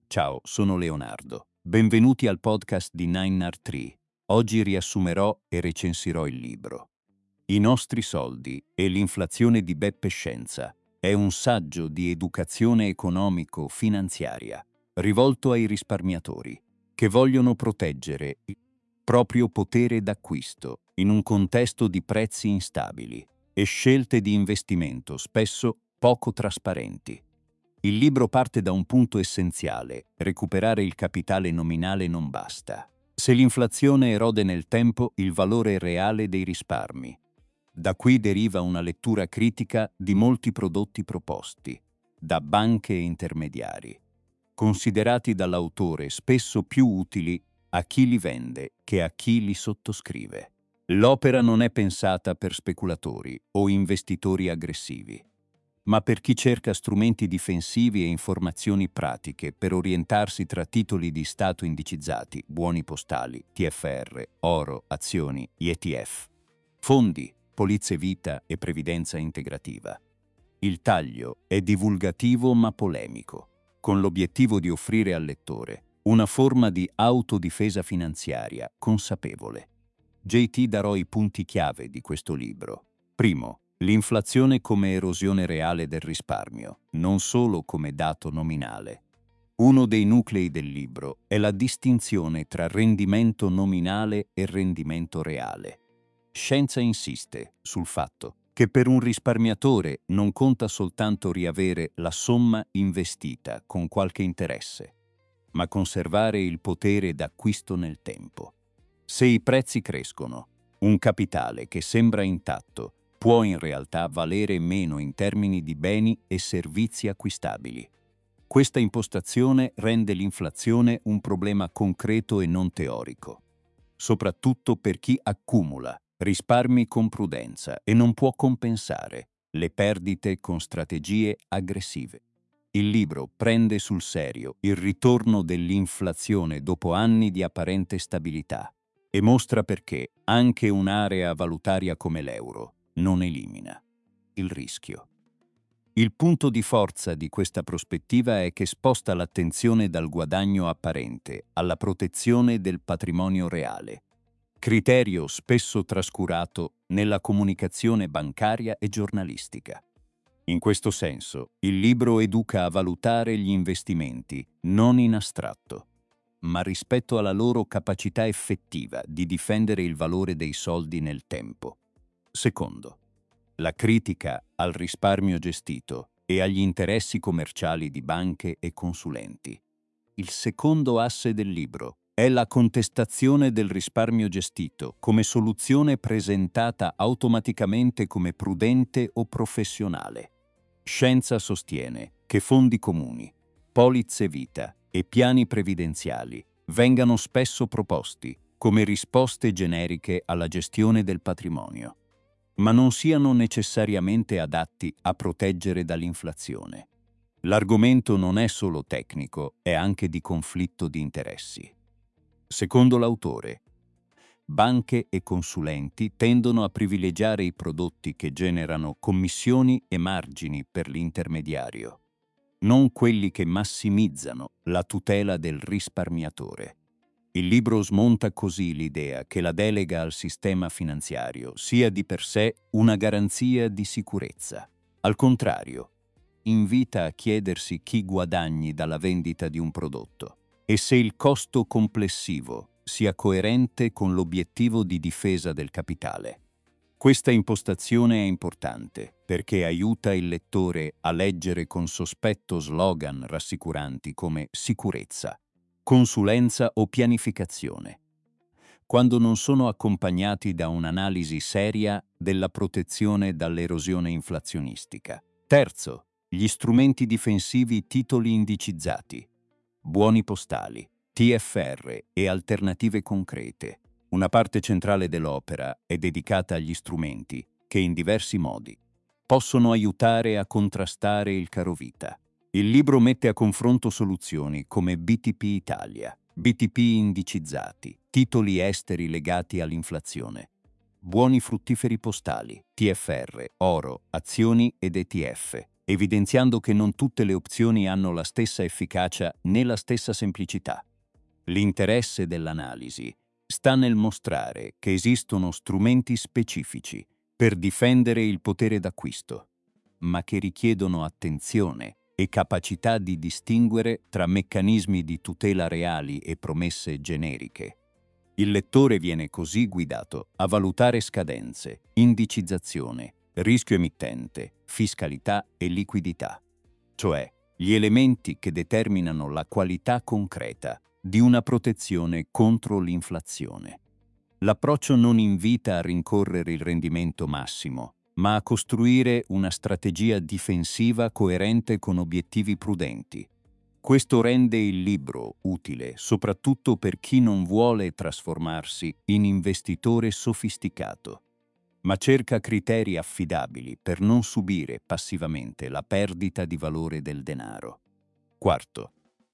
Ciao, sono Leonardo. Benvenuti al podcast di 9R3. Oggi riassumerò e recensirò il libro I nostri soldi e l'inflazione di Beppe Scienza. È un saggio di educazione economico-finanziaria rivolto ai risparmiatori che vogliono proteggere il proprio potere d'acquisto in un contesto di prezzi instabili e scelte di investimento spesso poco trasparenti. Il libro parte da un punto essenziale: recuperare il capitale nominale non basta. Se l'inflazione erode nel tempo il valore reale dei risparmi. Da qui deriva una lettura critica di molti prodotti proposti, da banche e intermediari, considerati dall'autore spesso più utili a chi li vende che a chi li sottoscrive. L'opera non è pensata per speculatori o investitori aggressivi, ma per chi cerca strumenti difensivi e informazioni pratiche per orientarsi tra titoli di Stato indicizzati, buoni postali, TFR, oro, azioni, ETF, fondi, polizze vita e previdenza integrativa. Il taglio è divulgativo ma polemico, con l'obiettivo di offrire al lettore una forma di autodifesa finanziaria consapevole. JT darò i punti chiave di questo libro. Primo, l'inflazione come erosione reale del risparmio, non solo come dato nominale. Uno dei nuclei del libro è la distinzione tra rendimento nominale e rendimento reale. Scienza insiste sul fatto che per un risparmiatore non conta soltanto riavere la somma investita con qualche interesse, ma conservare il potere d'acquisto nel tempo. Se i prezzi crescono, un capitale che sembra intatto può in realtà valere meno in termini di beni e servizi acquistabili. Questa impostazione rende l'inflazione un problema concreto e non teorico, soprattutto per chi accumula risparmi con prudenza e non può compensare le perdite con strategie aggressive. Il libro prende sul serio il ritorno dell'inflazione dopo anni di apparente stabilità e mostra perché anche un'area valutaria come l'euro non elimina il rischio. Il punto di forza di questa prospettiva è che sposta l'attenzione dal guadagno apparente alla protezione del patrimonio reale, criterio spesso trascurato nella comunicazione bancaria e giornalistica. In questo senso, il libro educa a valutare gli investimenti non in astratto, ma rispetto alla loro capacità effettiva di difendere il valore dei soldi nel tempo. Secondo, la critica al risparmio gestito e agli interessi commerciali di banche e consulenti. Il secondo asse del libro è la contestazione del risparmio gestito come soluzione presentata automaticamente come prudente o professionale. Scienza sostiene che fondi comuni, polizze vita e piani previdenziali vengano spesso proposti come risposte generiche alla gestione del patrimonio, ma non siano necessariamente adatti a proteggere dall'inflazione. L'argomento non è solo tecnico, è anche di conflitto di interessi. Secondo l'autore, banche e consulenti tendono a privilegiare i prodotti che generano commissioni e margini per l'intermediario, non quelli che massimizzano la tutela del risparmiatore. Il libro smonta così l'idea che la delega al sistema finanziario sia di per sé una garanzia di sicurezza. Al contrario, invita a chiedersi chi guadagni dalla vendita di un prodotto e se il costo complessivo sia coerente con l'obiettivo di difesa del capitale. Questa impostazione è importante perché aiuta il lettore a leggere con sospetto slogan rassicuranti come sicurezza, consulenza o pianificazione, quando non sono accompagnati da un'analisi seria della protezione dall'erosione inflazionistica. Terzo, gli strumenti difensivi titoli indicizzati, buoni postali, TFR e alternative concrete. Una parte centrale dell'opera è dedicata agli strumenti che in diversi modi possono aiutare a contrastare il carovita. Il libro mette a confronto soluzioni come BTP Italia, BTP indicizzati, titoli esteri legati all'inflazione, buoni fruttiferi postali, TFR, oro, azioni ed ETF, evidenziando che non tutte le opzioni hanno la stessa efficacia né la stessa semplicità. L'interesse dell'analisi sta nel mostrare che esistono strumenti specifici per difendere il potere d'acquisto, ma che richiedono attenzione e capacità di distinguere tra meccanismi di tutela reali e promesse generiche. Il lettore viene così guidato a valutare scadenze, indicizzazione, rischio emittente, fiscalità e liquidità, cioè gli elementi che determinano la qualità concreta di una protezione contro l'inflazione. L'approccio non invita a rincorrere il rendimento massimo, ma a costruire una strategia difensiva coerente con obiettivi prudenti. Questo rende il libro utile soprattutto per chi non vuole trasformarsi in investitore sofisticato, ma cerca criteri affidabili per non subire passivamente la perdita di valore del denaro. Quarto,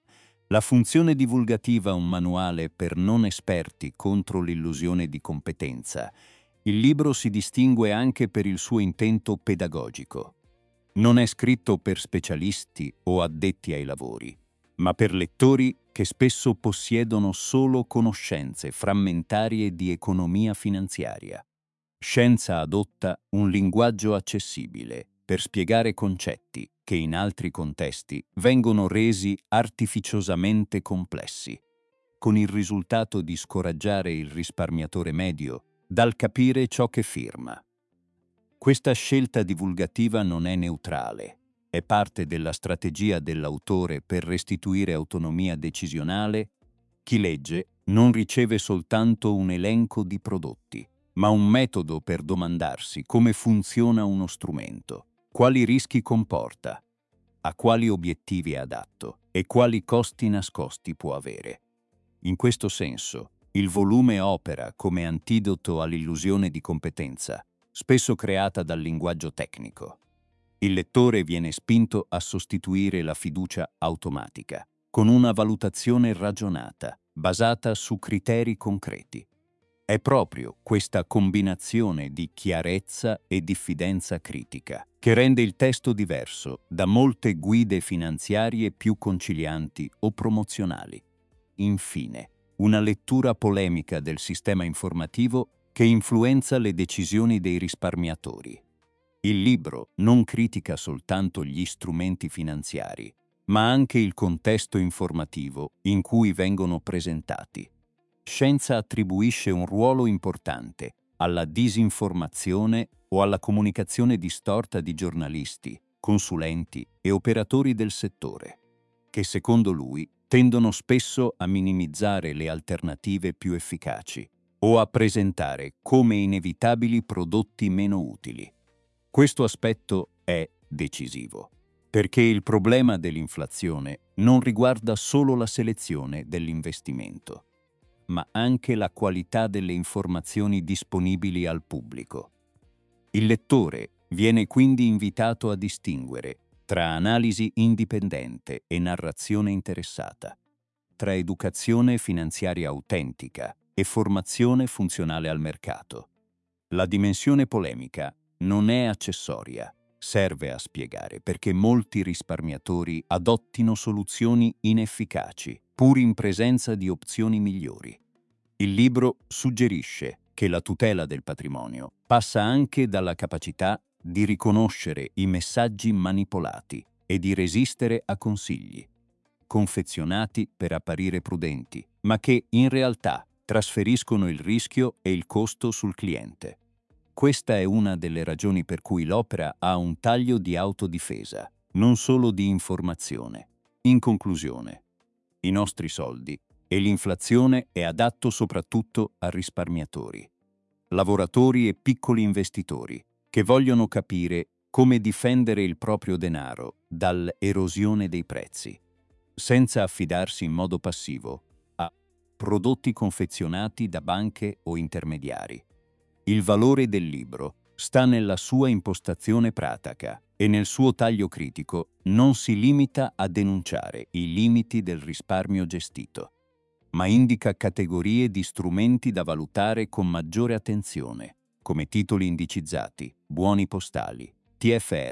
la funzione divulgativa un manuale per non esperti contro l'illusione di competenza. Il libro si distingue anche per il suo intento pedagogico. Non è scritto per specialisti o addetti ai lavori, ma per lettori che spesso possiedono solo conoscenze frammentarie di economia finanziaria. Scienza adotta un linguaggio accessibile per spiegare concetti che in altri contesti vengono resi artificiosamente complessi, con il risultato di scoraggiare il risparmiatore medio dal capire ciò che firma. Questa scelta divulgativa non è neutrale, è parte della strategia dell'autore per restituire autonomia decisionale. Chi legge non riceve soltanto un elenco di prodotti, ma un metodo per domandarsi come funziona uno strumento, quali rischi comporta, a quali obiettivi è adatto e quali costi nascosti può avere. In questo senso, il volume opera come antidoto all'illusione di competenza, spesso creata dal linguaggio tecnico. Il lettore viene spinto a sostituire la fiducia automatica con una valutazione ragionata, basata su criteri concreti. È proprio questa combinazione di chiarezza e diffidenza critica che rende il testo diverso da molte guide finanziarie più concilianti o promozionali. Infine, una lettura polemica del sistema informativo che influenza le decisioni dei risparmiatori. Il libro non critica soltanto gli strumenti finanziari, ma anche il contesto informativo in cui vengono presentati. Scienza attribuisce un ruolo importante alla disinformazione o alla comunicazione distorta di giornalisti, consulenti e operatori del settore, che secondo lui tendono spesso a minimizzare le alternative più efficaci o a presentare come inevitabili prodotti meno utili. Questo aspetto è decisivo, perché il problema dell'inflazione non riguarda solo la selezione dell'investimento, ma anche la qualità delle informazioni disponibili al pubblico. Il lettore viene quindi invitato a distinguere tra analisi indipendente e narrazione interessata, tra educazione finanziaria autentica e formazione funzionale al mercato. La dimensione polemica non è accessoria, serve a spiegare perché molti risparmiatori adottino soluzioni inefficaci, pur in presenza di opzioni migliori. Il libro suggerisce che la tutela del patrimonio passa anche dalla capacità di riconoscere i messaggi manipolati e di resistere a consigli, confezionati per apparire prudenti, ma che in realtà trasferiscono il rischio e il costo sul cliente. Questa è una delle ragioni per cui l'opera ha un taglio di autodifesa, non solo di informazione. In conclusione, i nostri soldi e l'inflazione è adatto soprattutto a risparmiatori, lavoratori e piccoli investitori che vogliono capire come difendere il proprio denaro dall'erosione dei prezzi, senza affidarsi in modo passivo a prodotti confezionati da banche o intermediari. Il valore del libro sta nella sua impostazione pratica e nel suo taglio critico non si limita a denunciare i limiti del risparmio gestito, ma indica categorie di strumenti da valutare con maggiore attenzione, come titoli indicizzati, buoni postali, TFR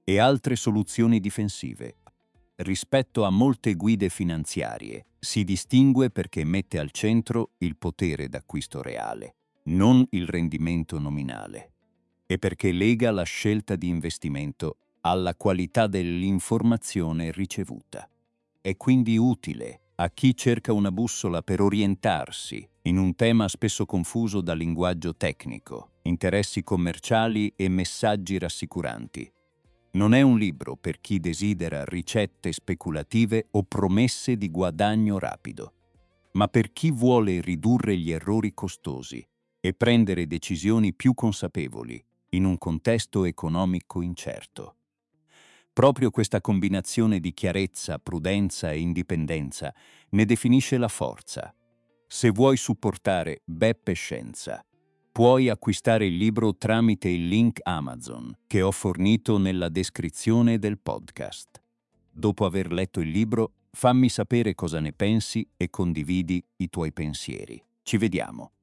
e altre soluzioni difensive. Rispetto a molte guide finanziarie, si distingue perché mette al centro il potere d'acquisto reale, non il rendimento nominale, e perché lega la scelta di investimento alla qualità dell'informazione ricevuta. È quindi utile a chi cerca una bussola per orientarsi in un tema spesso confuso da linguaggio tecnico, interessi commerciali e messaggi rassicuranti. Non è un libro per chi desidera ricette speculative o promesse di guadagno rapido, ma per chi vuole ridurre gli errori costosi e prendere decisioni più consapevoli in un contesto economico incerto. Proprio questa combinazione di chiarezza, prudenza e indipendenza ne definisce la forza. Se vuoi supportare Beppe Scienza, puoi acquistare il libro tramite il link Amazon che ho fornito nella descrizione del podcast. Dopo aver letto il libro, fammi sapere cosa ne pensi e condividi i tuoi pensieri. Ci vediamo.